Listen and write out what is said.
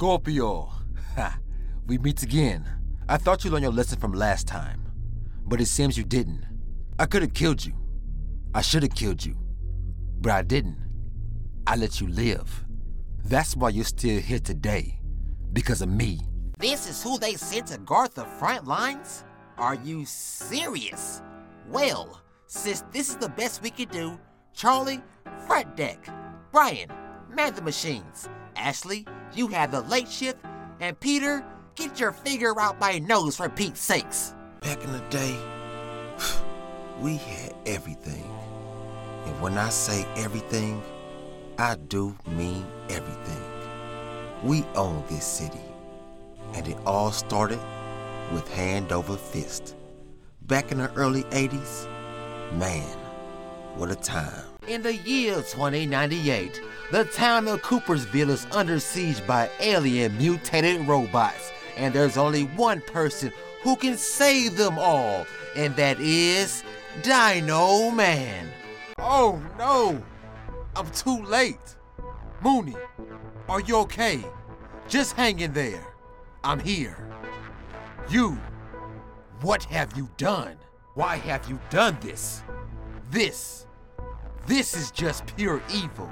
Scorpio, ha, we meet again. I thought you learned your lesson from last time, but it seems you didn't. I could have killed you. I should have killed you, but I didn't. I let you live. That's why you're still here today, because of me. This is who they sent to guard the front lines? Are you serious? Well, since this is the best we can do, Charlie, front deck. Brian, man the machines. Ashley, you have the late shift. And Peter, get your finger out my nose for Pete's sakes. Back in the day, we had everything. And when I say everything, I do mean everything. We own this city. And it all started with hand over fist. Back in the early 80s, man, what a time. In the year 2098, the town of Coopersville is under siege by alien mutated robots, and there's only one person who can save them all, and that is Dino Man. Oh no! I'm too late. Mooney, are you okay? Just hang in there. I'm here. You, what have you done? Why have you done this? This is just pure evil.